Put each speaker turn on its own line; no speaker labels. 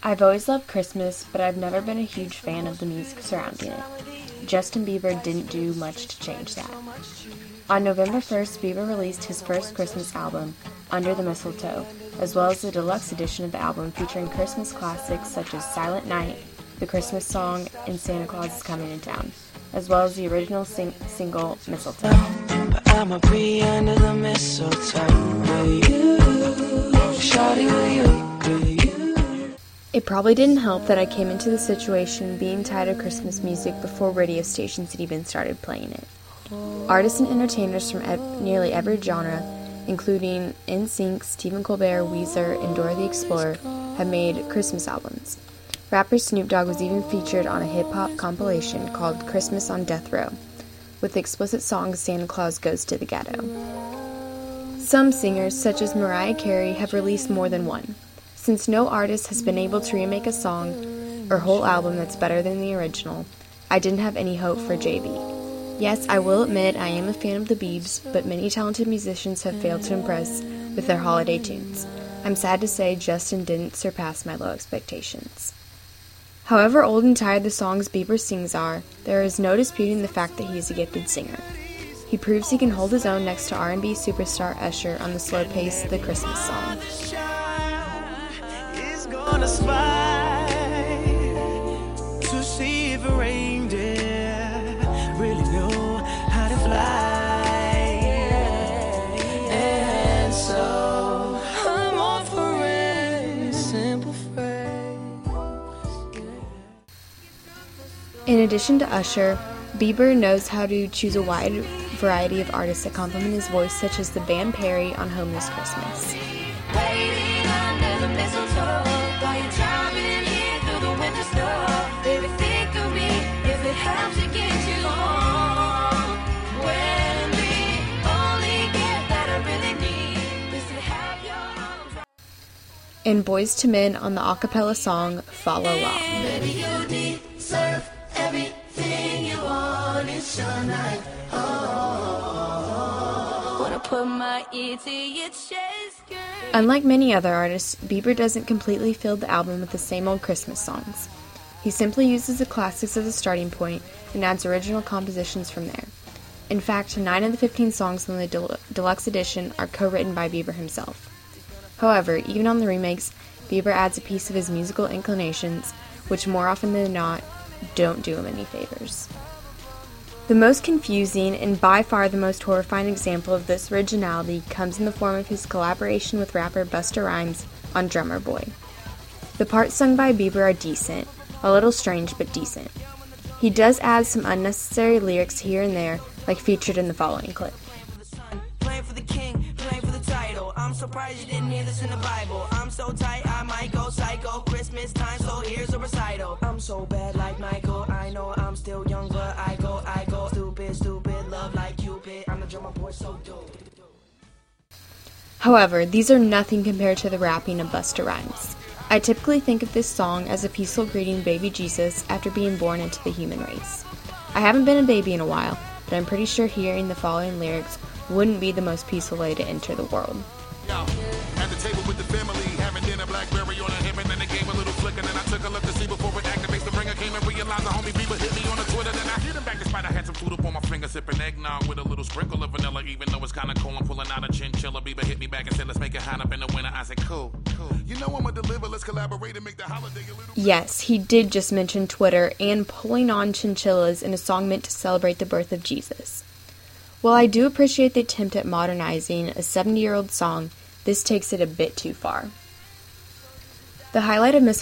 I've always loved Christmas, but I've never been a huge fan of the music surrounding it. Justin Bieber didn't do much to change that. On November 1st, Bieber released his first Christmas album, Under the Mistletoe, as well as the deluxe edition of the album featuring Christmas classics such as Silent Night, The Christmas Song, and Santa Claus is Coming to Town, as well as the original single, Mistletoe.
But I'ma be under the mistletoe with you, shawty with you.
It probably didn't help that I came into the situation being tired of Christmas music before radio stations had even started playing it. Artists and entertainers from nearly every genre, including NSYNC, Stephen Colbert, Weezer, and Dora the Explorer, have made Christmas albums. Rapper Snoop Dogg was even featured on a hip-hop compilation called Christmas on Death Row, with the explicit song Santa Claus Goes to the Ghetto. Some singers, such as Mariah Carey, have released more than one. Since no artist has been able to remake a song or whole album that's better than the original, I didn't have any hope for JB. Yes, I will admit I am a fan of the Biebs, but many talented musicians have failed to impress with their holiday tunes. I'm sad to say Justin didn't surpass my low expectations. However old and tired the songs Bieber sings are, there is no disputing the fact that he is a gifted singer. He proves he can hold his own next to R&B superstar Usher on the slow-paced The Christmas Song.
Gonna spy to see if a reindeer really know how to fly, and so I'm offering a simple phrase.
In addition to Usher, Bieber knows how to choose a wide variety of artists that complement his voice, such as the band Perry on Home This Christmas.
Waiting under the mistletoe. Baby, think of me if it helps to get you home. When we only get that I really need is to have your arms.
And Boyz II Men on the a cappella song Follow Along.
Baby, you deserve everything you want. It's your night. Oh, wanna put my ear to your chest, girl.
Unlike many other artists, Bieber doesn't completely fill the album with the same old Christmas songs. He simply uses the classics as a starting point and adds original compositions from there. In fact, 9 of the 15 songs on the deluxe edition are co-written by Bieber himself. However, even on the remakes, Bieber adds a piece of his musical inclinations, which more often than not, don't do him any favors. The most confusing and by far the most horrifying example of this originality comes in the form of his collaboration with rapper Busta Rhymes on Drummer Boy. The parts sung by Bieber are decent, a little strange but decent. He does add some unnecessary lyrics here and there, like featured in the following clip.
Playing for the king, playing for the title. I'm surprised you didn't hear this in the Bible. I'm so tight, I might go psycho. Christmas time, so here's a recital. I'm so bad like Michael. I know I'm still young, but I go. Stupid, love like Cupid. I'm the drummer boy, so dope.
However, these are nothing compared to the rapping of Busta Rhymes. I typically think of this song as a peaceful greeting baby Jesus after being born into the human race. I haven't been a baby in a while, but I'm pretty sure hearing the following lyrics wouldn't be the most peaceful way to enter the world.
At the table with the family, having dinner, Blackberry on a hip, and then they gave a little flick, and then I took a look to see before it activates. The ringer came and realized the homie Bieber hit me on the Twitter, then I hit him back despite I had some food up on my finger, sipping eggnog with a little sprinkle of vanilla, even though it's kind of cold. I'm pulling out a chinchilla. Bieber hit me back and said, let's make it hot up in the winter. I said, cool. You know I'ma deliver, let's collaborate and make the holiday a little...
Yes, he did just mention Twitter and pulling on chinchillas in a song meant to celebrate the birth of Jesus. While I do appreciate the attempt at modernizing a 70-year-old song, this takes it a bit too far. The highlight of